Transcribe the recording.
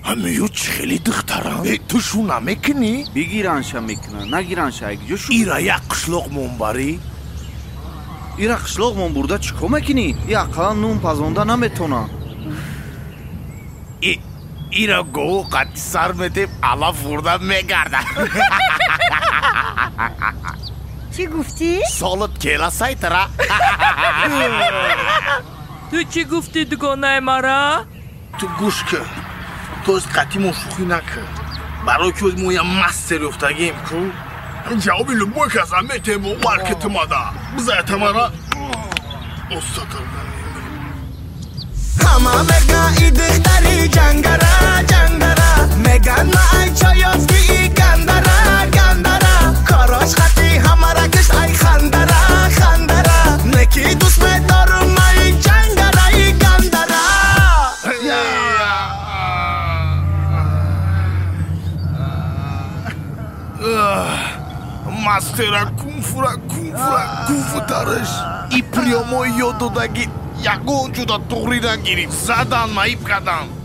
همه چی خیلی دخترم تو شو نمیکنی؟ بگیرنشا میکنن نگیرنشا اگه شو ایرا یک قشلق منبری؟ ایرا قشلق من برده چیکو میکنی؟ یا اقلا نون پزونده نمیتونه ایرا گو قطی سر میتیم علا فرده میگرده چی گفتی؟ سالت کلا سایتره تو چی گفتی دگانه مرا؟ تو گوش که تو از قطیمون شوخی نکن برای که از مویا مستری افتگیم کن جوابی لبوی که از همه تیمو ورکت ماده بزایت مرا استاتر همه بگه ای دختری جنگره جنگره میگن ما ای چایافتی ای گندره گندره کاراش خطی همه را کشت ای خندره خندره نکی دوست میدارم ای جنگره ای گندره مستره کنفوره کنفترش ای پریامو یادو دگی یگون جدا توغری نگیرید زدن مایب کدن